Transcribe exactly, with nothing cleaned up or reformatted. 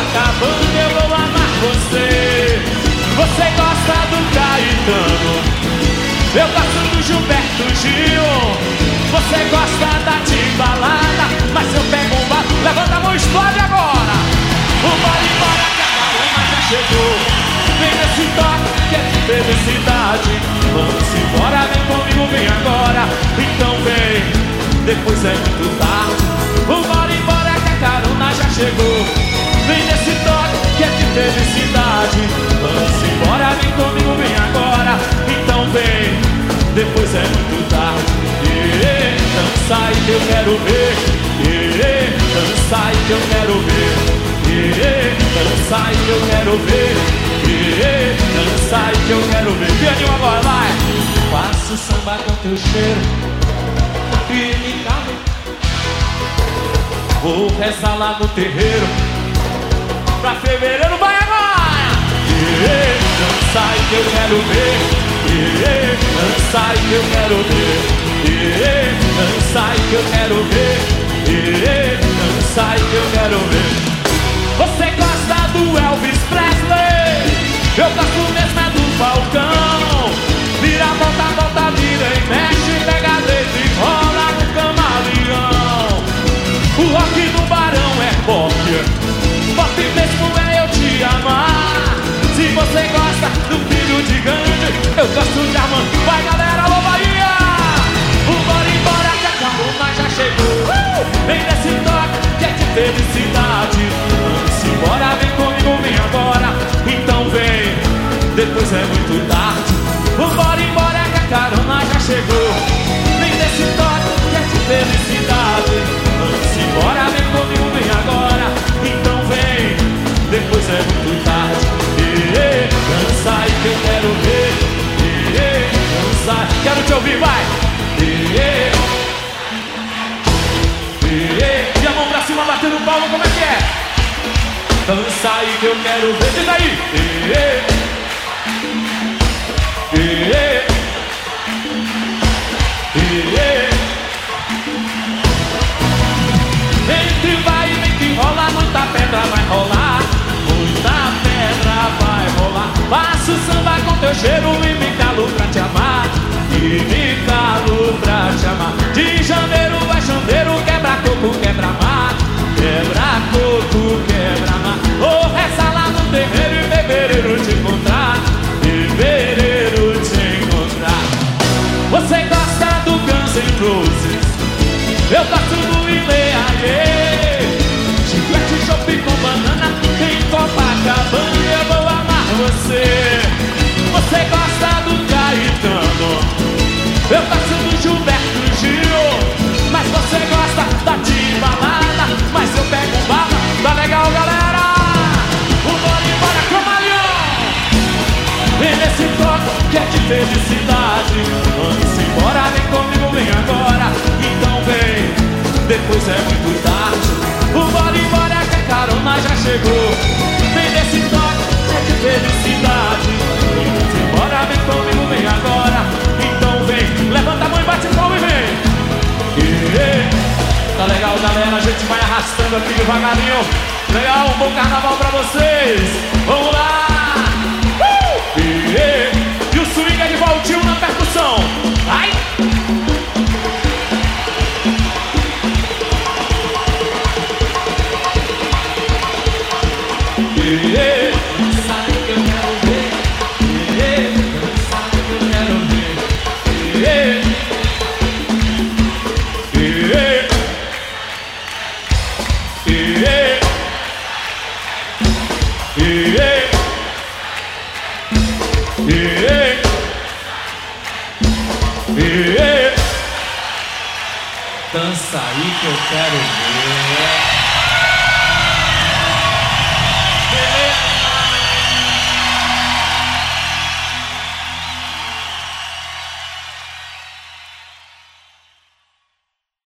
Copacabana eu vou amar você. Você gosta do Caetano, eu gosto do Gilberto Gil. Você gosta da Timbalada, mas eu pego um bar. Levanta a mão, explode agora. Vambora embora que a Paloma já chegou. Vem nesse toque que é de felicidade. Vamos embora, vem comigo, vem agora. Então vem, depois é muito tarde. Vambora embora que a carona já chegou. Vem nesse toque que é de felicidade. Vamos embora, vem comigo, vem agora. Então vem, depois é muito tarde. Yeah, dança aí que eu quero ver. Yeah, dança aí que eu quero ver. Yeah, dança aí que eu quero ver. Yeah, dança aí que eu quero ver. Pianinho agora, vai. Faço samba com teu cheiro e me calo. Vou rezar lá no terreiro pra fevereiro, vai agora! Yeah, dança aí que eu quero ver. Yeah, dança aí que eu quero ver. Yeah, dança aí que eu quero ver. Yeah, dança aí que eu quero ver. Você gosta do Elvis Presley, eu gosto mesmo é do Falcão. Vira, volta, volta, vira e mexe, pega dedo e rola no camaleão. O rock do Barão é pop, pop mesmo é eu te amar. Se você gosta do filho de Gandhi, eu gosto de Armando. Vai galera, alô Bahia! Vambora embora que a Carona já chegou. uh! Vem nesse toque que é de felicidade. Vamos embora, vem comigo, vem agora. Então vem, depois é muito tarde. Vambora embora que a Carona já chegou. Vem nesse toque que é de felicidade. Vamos embora, vem comigo, vem agora. Então vem, depois é muito tarde. Yeah, dança aí que eu quero ver. Yeah, dança, quero te ouvir, vai. Yeah, yeah. E a mão pra cima batendo palma, como é que é? Dança aí que eu quero ver, diz aí. Yeah, yeah, yeah. Vem que vai, vem que rola, muita pedra vai rolar. Muita pedra vai rolar. Faço samba com teu cheiro e me calo pra te amar. E me calo pra te amar. De janeiro é jandeiro, quebra coco, quebra mar. Quebra coco, quebra mar. Vou rezar lá no terreiro e fevereiro te encontrar. Fevereiro te encontrar. Você gosta do Guns N' Roses, eu gosto do Ileaê. Chiclete, chope com banana em Copacabana eu vou amar você. Você gosta do Caetano, eu gosto do Gilberto Gil. Mas você gosta da Timbalada, mas eu pego um bala. Tá legal, galera? Vambora embora, Camaleão. Vem nesse toque que é de felicidade. Vamos embora, vem comigo, vem agora. Então vem, depois é muito tarde. Vambora embora que a Carona já chegou. Vem nesse toque que é de felicidade. Vamos embora, vem comigo, vem agora. Então vem, levanta a mão e bate palma e vem. Yeah. Tá legal, galera, a gente vai arrastando aqui devagarinho. Legal, um bom carnaval pra vocês. Vamos lá. uh! Yeah. E o swing é de Valtinho na percussão. Ai! Yeah. Sabe que eu quero ver. Yeah. Sabe que eu quero ver. Yeah. Yeah. Yeah. Yeah. Yeah. Yeah. Dança aí que eu quero ver.